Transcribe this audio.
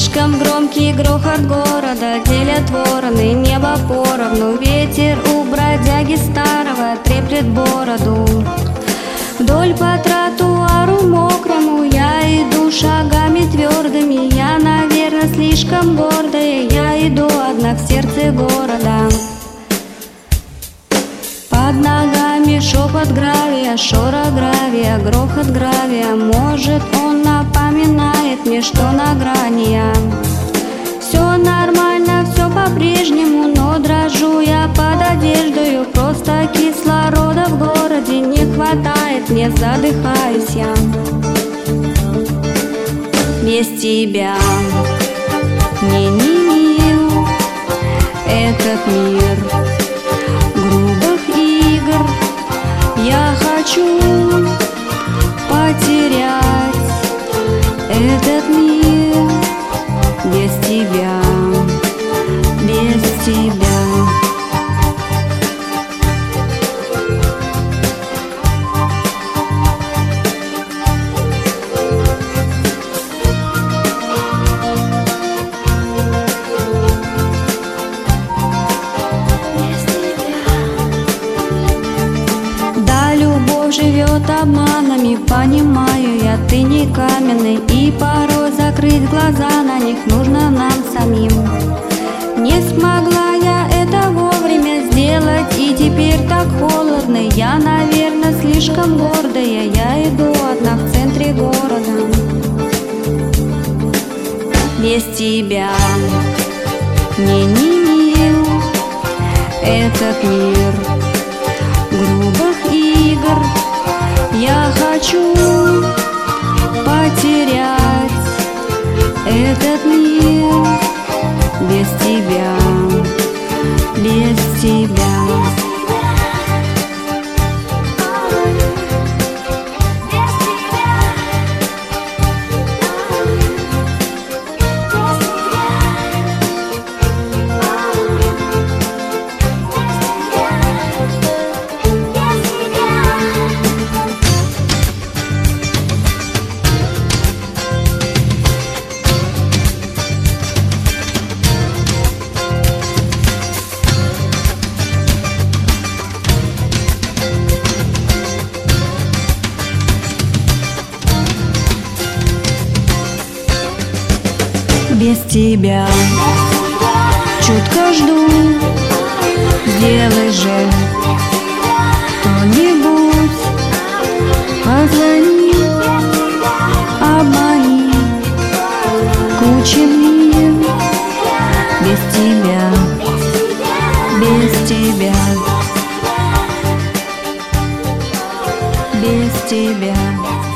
Слишком громкий грохот города делят вороны небо поровну. Ветер у бродяги старого треплет бороду. Вдоль по тротуару мокрому я иду шагами твердыми. Я, наверное, слишком гордая, я иду одна в сердце города. Под ногами шепот гравия, шорох гравия, грохот гравия. Может, он напоминает мне, что на грани я. Все нормально, все по-прежнему, но дрожу я под одеждою. Просто кислорода в городе не хватает, мне задыхаюсь я. Без тебя мне не мил этот мир грубых игр. Я хочу потерять этот мир без тебя, без тебя. Живет обманами, понимаю я, ты не каменный. И порой закрыть глаза на них нужно нам самим. Не смогла я это вовремя сделать, и теперь так холодно. Я, наверное, слишком гордая, я иду одна в центре города. Без тебя мне не мил этот мир грубых игр. Я хочу потерять этот мир без тебя, без тебя. Без тебя чутко жду, сделай же кто-нибудь, позвони, обмани, куча мир. Без тебя, без тебя, без тебя.